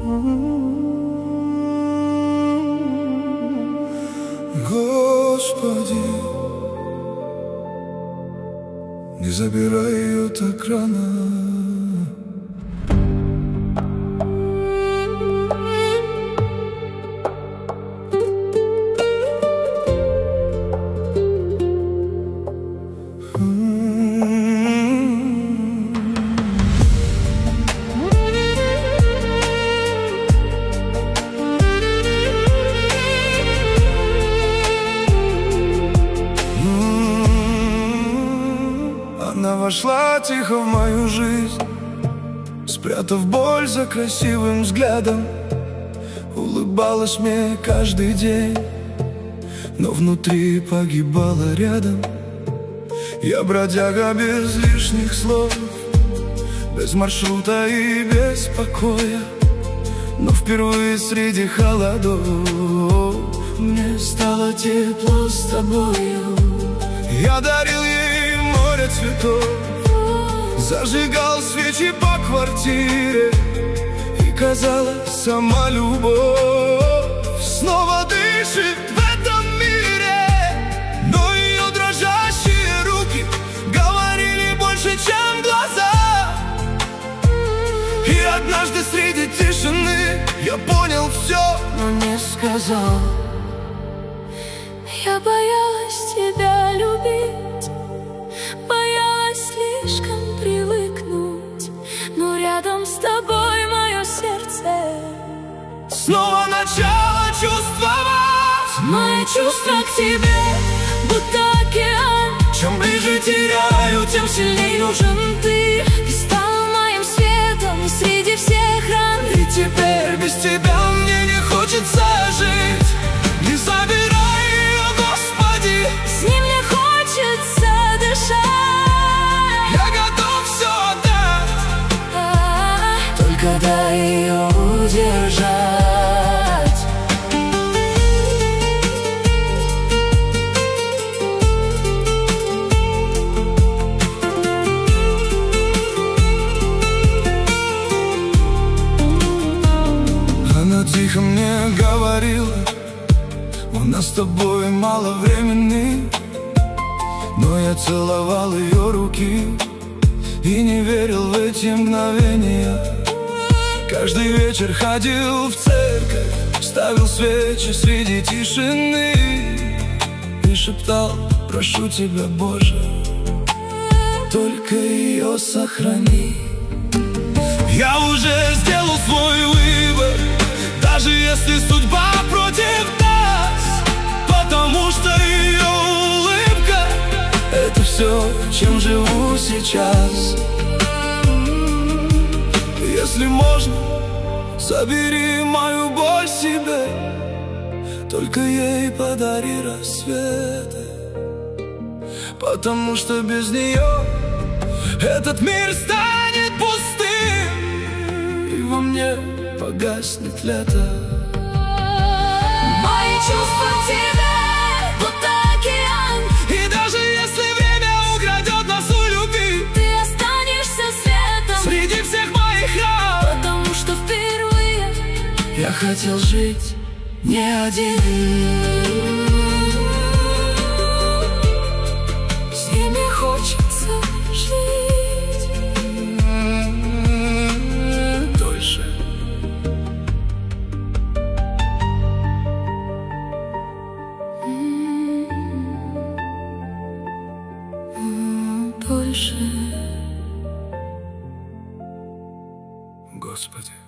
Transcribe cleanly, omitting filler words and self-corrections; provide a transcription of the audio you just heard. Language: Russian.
Господи, не забирай ее так рано. Она вошла тихо в мою жизнь, спрятав боль за красивым взглядом. Улыбалась мне каждый день, но внутри погибала рядом. Я бродяга без лишних слов, без маршрута и без покоя, но впервые среди холодов мне стало тепло с тобою. Я дарил ей море цветов, зажигал свечи по квартире, и казалось, сама любовь снова дышит в этом мире. Но ее дрожащие руки говорили больше, чем глаза. И однажды среди тишины я понял все, но не сказал. Я боялась тебя любить, боялась слишком привыкнуть, но рядом с тобой мое сердце снова начало чувствовать. Мои чувства к тебе будто океан. Чем ближе теряю, тем сильней нужен ты. Ты стал моим светом среди всех ран. И теперь без тебя мне не хочется жить. Не забирай ее, Господи, с ним мне хочется дышать. я готов все отдать, Только дай ее удержать. Она тихо мне говорила: у нас с тобой мало времени. Но я целовал ее руки и не верил в эти мгновения. Каждый вечер ходил в церковь, ставил свечи среди тишины и шептал: прошу тебя, Боже, только ее сохрани. Я уже сделал свой выбор, даже если судьба против нас, потому что ее улыбка — это все, чем живу сейчас. Если можно, забери мою боль себе, только ей подари рассветы, потому что без нее этот мир станет пустым, и во мне погаснет лето. Мои чувства к тебе будто океан. И даже если время украдет нас у любви, Ты останешься светом среди всех моих ран, потому что впервые я хотел жить не один. с ними хочется жить Дольше. дольше. Господи.